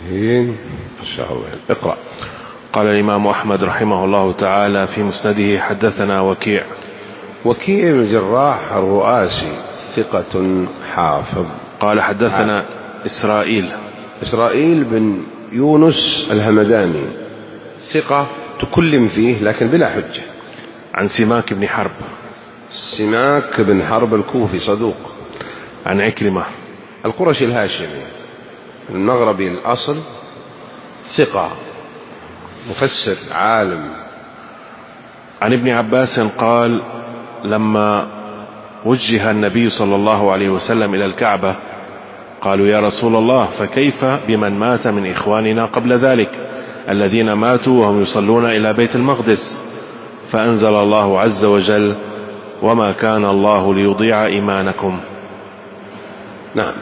إن شاء الله. اقرأ. قال الإمام أحمد رحمه الله تعالى في مسنده: حدثنا وكيع بن الجراح الرؤاسي ثقة حافظ. قال حدثنا إسرائيل بن يونس الهمداني ثقة تكلم فيه لكن بلا حجة. عن سماك بن حرب الكوفي صدوق. عن عكرمة القرشي الهاشمي المغربي الأصل ثقة مفسر عالم. عن ابن عباس قال: لما وجه النبي صلى الله عليه وسلم إلى الكعبة قالوا: يا رسول الله، فكيف بمن مات من إخواننا قبل ذلك الذين ماتوا وهم يصلون إلى بيت المقدس؟ فأنزل الله عز وجل: وما كان الله ليضيع إيمانكم. نعم.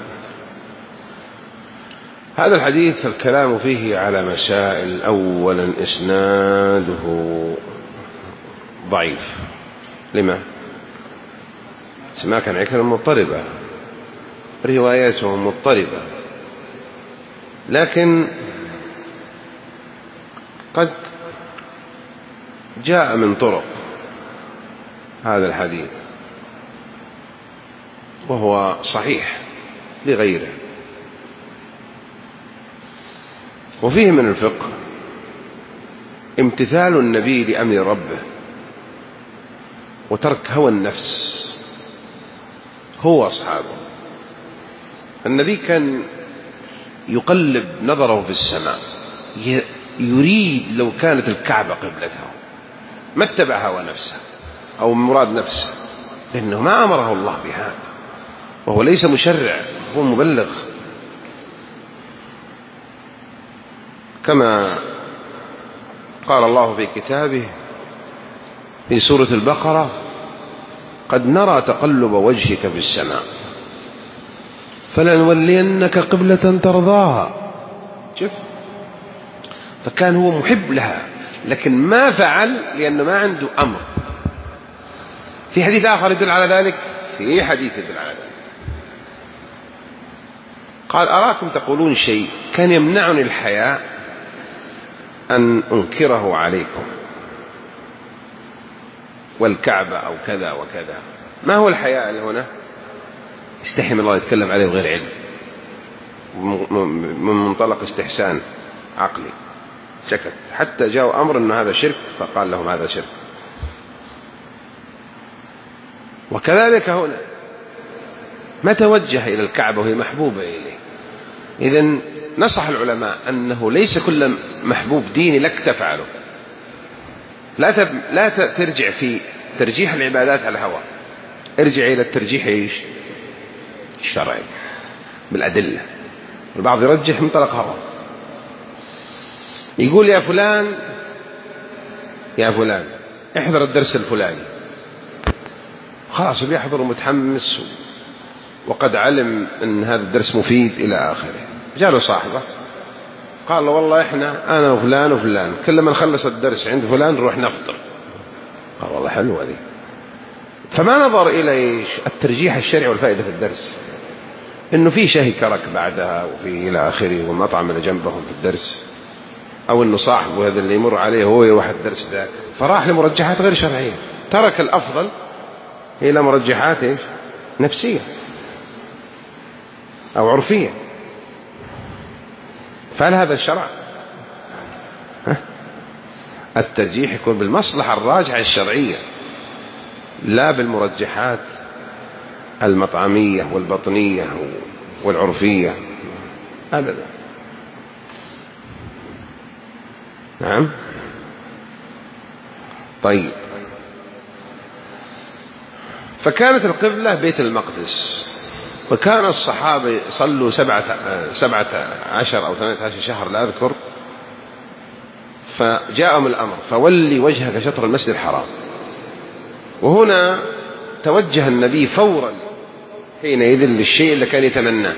هذا الحديث الكلام فيه على مسائل. أولا إسناده ضعيف. لما؟ سماك عن عكرمة مضطربة، روايته مضطربة، لكن قد جاء من طرق هذا الحديث وهو صحيح لغيره. وفيه من الفقه امتثال النبي لأمر ربه وترك هوى النفس هو أصحابه. النبي كان يقلب نظره في السماء، يريد لو كانت الكعبة قبلته، ما اتبع هوى نفسه أو مراد نفسه، لأنه ما أمره الله بهذا، وهو ليس مشرع، هو مبلغ. كما قال الله في كتابه في سورة البقرة: قد نرى تقلب وجهك في السماء فلنولينك قبلة ترضاها. شوف، فكان هو محب لها لكن ما فعل لأنه ما عنده أمر. في حديث آخر يدل على ذلك، قال: أراكم تقولون شيء كان يمنعني الحياء أن أنكره عليكم، والكعبة أو كذا وكذا. ما هو الحياء اللي هنا؟ استحي من الله يتكلم عليه بغير علم، من منطلق استحسان عقلي، سكت حتى جاءوا أمر أن هذا شرك فقال لهم هذا شرك. وكذلك هنا ما توجه إلى الكعبة وهي محبوبة إليه. إذن نصح العلماء أنه ليس كل محبوب ديني لك تفعله. لا ترجع في ترجيح العبادات على الهوى، ارجع إلى الترجيح الشرعي بالأدلة. البعض يرجح من طلق هوى، يقول: يا فلان احضر الدرس الفلاني، خلاص بيحضر متحمس وقد علم أن هذا الدرس مفيد إلى آخره. جاء له صاحبه قال له: والله أنا وفلان وفلان كل ما نخلص الدرس عند فلان نروح نفطر. قال: والله حلوة ذي. فما نظر إلى الترجيح الشرعي والفائدة في الدرس، إنه في شيء كرك بعدها وفي إلى آخره، والمطعم اللي جنبهم في الدرس، أو إنه صاحبه هذا اللي يمر عليه هو يروح الدرس ذاك، فراح لمرجحات غير شرعية، ترك الأفضل إلى مرجحات نفسية أو عرفية. فهل هذا الشرع؟ الترجيح يكون بالمصلحة الراجحة الشرعية، لا بالمرجحات المطعمية والبطنية والعرفية أبدا. نعم. طيب، فكانت القبلة بيت المقدس، وكان الصحابة صلوا 17 أو 18 شهر لا أذكر، فجاءهم الأمر: فولي وجهك شطر المسجد الحرام. وهنا توجه النبي فورا حينئذ للشيء اللي كان يتمناه،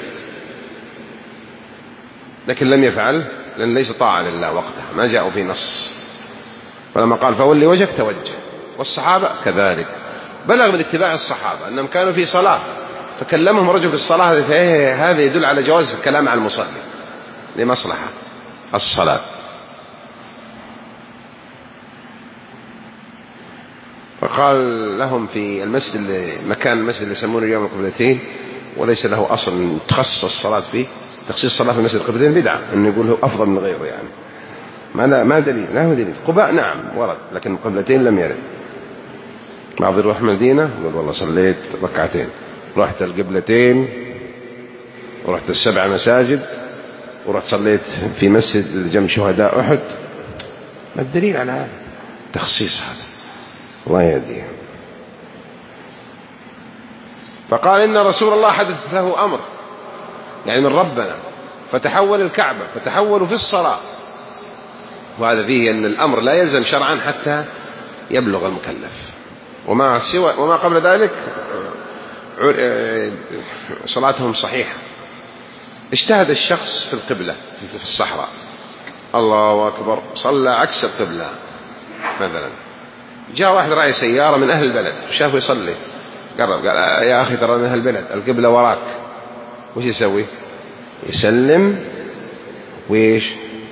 لكن لم يفعل لأن ليس طاعة لله وقتها، ما جاءوا في نص. فلما قال فولي وجهك توجه. والصحابة كذلك، بلغ من اتباع الصحابة أنهم كانوا في صلاة فكلمهم رجل في الصلاة، هذا يدل على جواز الكلام على المصلي. لمصلحة الصلاة. فقال لهم في المسجد مكان المسجد اللي يسمونه اليوم القبلتين وليس له أصل تخصص الصلاة فيه، تخصيص الصلاة في المسجد القبلتين بدعة، إنه يقول هو أفضل من غيره يعني. ما دليل، لا هو دليل. قباء نعم ورد، لكن القبلتين لم يرد. بعض يروح مدينة يقول والله صليت ركعتين، رحت القبلتين ورحت 7 مساجد ورحت صليت في مسجد جنب شهداء أحد. ما الدليل على هذا؟ تخصيص هذا الله يهديه. فقال إن رسول الله حدث له أمر يعني من ربنا فتحول الكعبة، فتحولوا في الصلاة، وهذا فيه أن الأمر لا يلزم شرعا حتى يبلغ المكلف، وما قبل ذلك صلاتهم صحيحة. اجتهد الشخص في القبلة في الصحراء، الله أكبر، صلى عكس القبلة مثلا، جاء واحد رأي سيارة من أهل البلد شافه يصلي، قرب قال يا أخي ترى من أهل البلد القبلة وراك، وش يسوي؟ يسلم ويش؟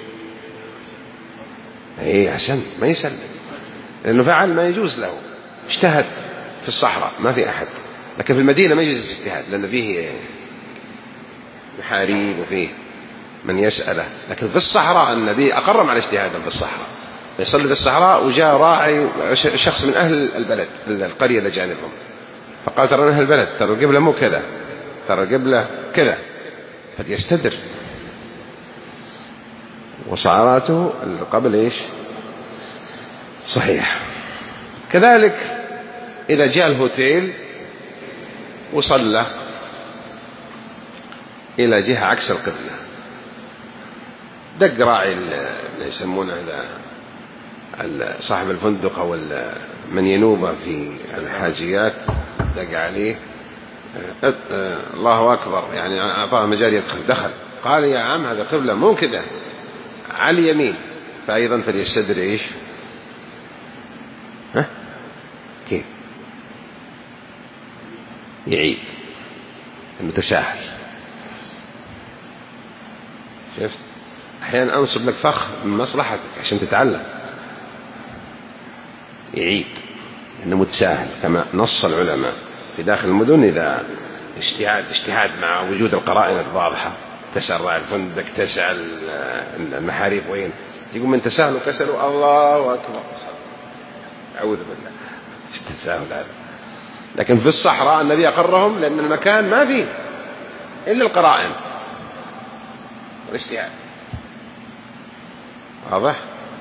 أحسن ما يسلم لأنه فعل ما يجوز له، اجتهد في الصحراء ما في أحد. لكن في المدينة ما يجوز الاجتهاد لأن فيه محاريب وفيه من يسأله. لكن في الصحراء النبي أقرم على اجتهادا في الصحراء، يصلي في الصحراء وجاء راعي شخص من أهل البلد القرية اللي جانبهم، فقال ترى أهل البلد ترى القبلة مو كذا، ترى القبلة كذا، فليستدر. وصلاته قبل إيش؟ صحيح. كذلك إذا جاء الهوتيل وصلى إلى جهة عكس القبلة، دق راعي اللي يسمونه صاحب الفندق أو من ينوبه في الحاجيات، دق عليه الله أكبر يعني أعطاه مجال يدخل، دخل، قال يا عم هذا قبلة مو كذا على اليمين، فأيضا فليستدر إيش؟ كيف يعيد المتساهل. شفت أحيانا أنصب لك فخ من مصلحتك عشان تتعلم، يعيد إنه متساهل كما نص العلماء في داخل المدن. إذا اجتهاد مع وجود القرائن الواضحة، تسأل راعي الفندق، تسأل المحاريب وين، يقول من تساهل وكسلوا الله أكبر، أعوذ بالله التساهل هذا. لكن في الصحراء النبي أقرهم لأن المكان ما فيه إلا القرائن والاجتهاد، واضح؟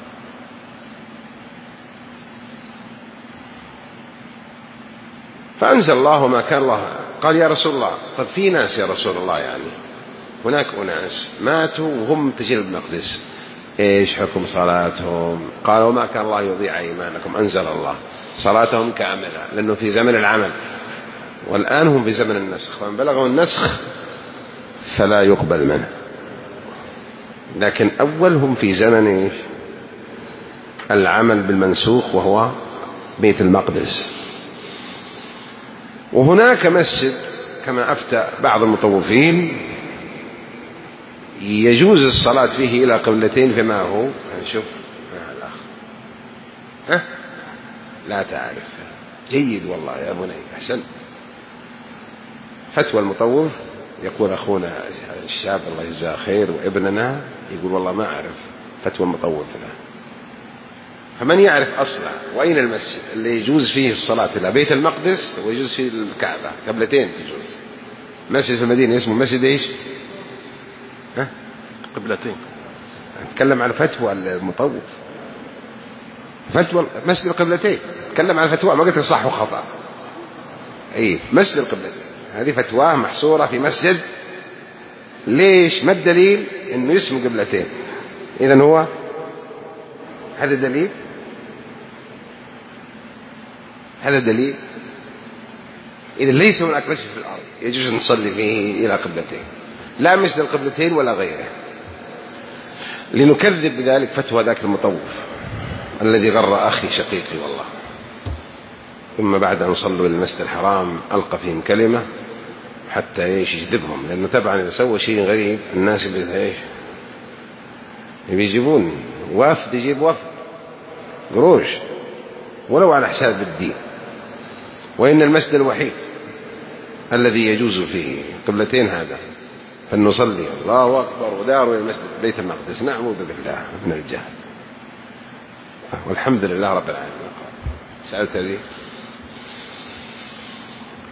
فأنزل الله ما كان الله. قال يا رسول الله طب في ناس يا رسول الله يعني هناك أناس ماتوا وهم تجيل المقدس، إيش حكم صلاتهم؟ قالوا وما كان الله يضيع إيمانكم، أنزل الله صلاتهم كاملة، لأنه في زمن العمل، والآن هم في زمن النسخ، فمن بلغوا النسخ فلا يقبل منه. لكن أول هم في زمن العمل بالمنسوخ وهو بيت المقدس. وهناك مسجد كما أفتى بعض المطوفين يجوز الصلاة فيه إلى قبلتين، فما هو؟ نشوف الأخ لا تعرف، جيد والله يا بني، أحسن. فتوى المطوف يقول أخونا الشاب الله يجزاه خير وابننا يقول والله ما أعرف فتوى المطوف له. فمن يعرف أصلا وأين المسجد اللي يجوز فيه الصلاة إلى بيت المقدس ويجوز فيه الكعبة، قبلتين تجوز. مسجد في المدينة اسمه مسجد إيش؟ قبلتين. نتكلم على فتوى المطوف، فتوى مسجد القبلتين، نتكلم على فتوى، ما قلت صح وخطأ. أي مسجد القبلتين هذه فتواه محصورة في مسجد. ليش؟ ما الدليل إنه اسمه قبلتين؟ إذن هو هذا دليل، هذا دليل. إذن ليس هناك مسجد في الأرض يجوز نصلي فيه إلى قبلتين، لا مسجد القبلتين ولا غيره، لنكذب بذلك فتوى ذاك المطوف الذي غر أخي شقيقي والله. ثم بعد أن صلوا إلى المسجد الحرام ألقى فيهم كلمة حتى يجذبهم، لأنه طبعا إذا سوى شيء غريب الناس يجيبون وفد، يجيب وفد قروش ولو على حساب الدين. وإن المسجد الوحيد الذي يجوز فيه قبلتين هذا، فلنصلي الله أكبر ودار المسجد بيت المقدس، نعوذ بالله من الجهل. والحمد لله رب العالمين. سألت لي